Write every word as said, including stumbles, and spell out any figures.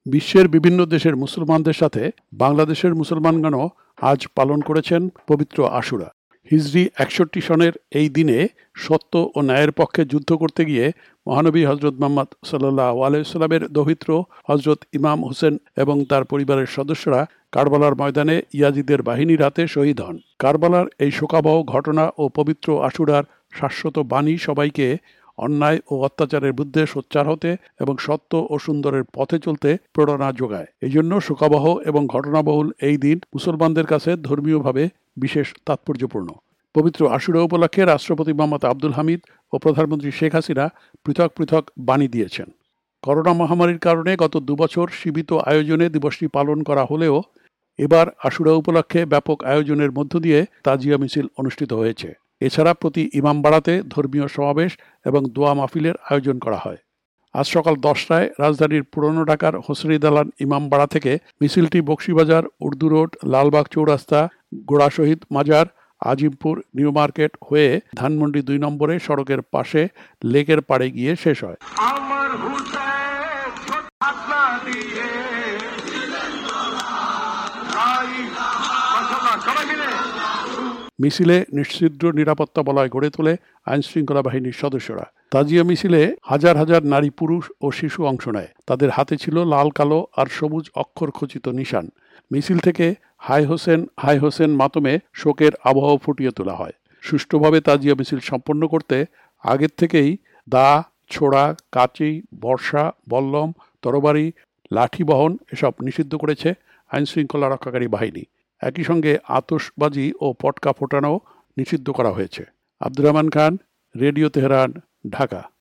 বিশ্বের বিভিন্ন দেশের মুসলমানদের সাথে বাংলাদেশের মুসলমানগণও আজ পালন করেছেন পবিত্র আশুরা। হিজরি একষট্টি সনের এই দিনে সত্য ও ন্যায়ের পক্ষে যুদ্ধ করতে গিয়ে মহানবী হজরত মুহাম্মদ সাল্লাল্লাহু আলাইহি ওয়াসাল্লামের দৌহিত্র হজরত ইমাম হোসেন এবং তার পরিবারের সদস্যরা কারবালার ময়দানে ইয়াজিদের বাহিনীর হাতে শহীদ হন। কারবালার এই শোকাবহ ঘটনা ও পবিত্র আশুরার শাশ্বত বাণী সবাইকে অন্যায় ও অত্যাচারের বিরুদ্ধে সোচ্চার হতে এবং সত্য ও সুন্দরের পথে চলতে প্রেরণা যোগায়। এই জন্য শোকাবহ এবং ঘটনাবহুল এই দিন মুসলমানদের কাছে ধর্মীয়ভাবে বিশেষ তাৎপর্যপূর্ণ। পবিত্র আশুরা উপলক্ষে রাষ্ট্রপতি মোহাম্মদ আব্দুল হামিদ ও প্রধানমন্ত্রী শেখ হাসিনা পৃথক পৃথক বাণী দিয়েছেন। করোনা মহামারীর কারণে গত দুবছর সীমিত আয়োজনে দিবসটি পালন করা হলেও এবার আশুরা উপলক্ষে ব্যাপক আয়োজনের মধ্য দিয়ে তাজিয়া মিছিল অনুষ্ঠিত হয়েছে। এছাড়া প্রতি ইমামবাড়াতে ধর্মীয় সমাবেশ এবং দোয়া মাহফিলের আয়োজন করা হয়। আজ সকাল দশটায় রাজধানীর পুরনো ঢাকার হোসেনি দালান ইমামবাড়া থেকে মিছিলটি বকশীবাজার, উর্দু রোড, লালবাগ চৌরাস্তা, গোড়া শহীদ মাজার, আজিমপুর, নিউ মার্কেট হয়ে ধানমন্ডি দুই নম্বরে সড়কের পাশে লেকের পাড়ে গিয়ে শেষ হয়। মিছিলে নিশ্ছিদ্র নিরাপত্তা বলয় গড়ে তোলে আইনশৃঙ্খলা বাহিনীর সদস্যরা। তাজিয়া মিছিলে হাজার হাজার নারী, পুরুষ ও শিশু অংশ নেয়। তাদের হাতে ছিল লাল, কালো আর সবুজ অক্ষর খচিত নিশান। মিছিল থেকে হাই হোসেন হাই হোসেন মাতমে শোকের আবহ ফুটিয়ে তোলা হয়। সুষ্ঠুভাবে তাজিয়া মিছিল সম্পন্ন করতে আগের থেকেই দা, ছোড়া, কাঁচি, বর্ষা, বল্লম, তরবারি, লাঠি বহন এসব নিষিদ্ধ করেছে আইনশৃঙ্খলা রক্ষাকারী বাহিনী। একই সঙ্গে আতশবাজি ও পটকা ফোটানো নিষিদ্ধ করা হয়েছে। Abdur Rahman Khan, radio Tehran, Dhaka.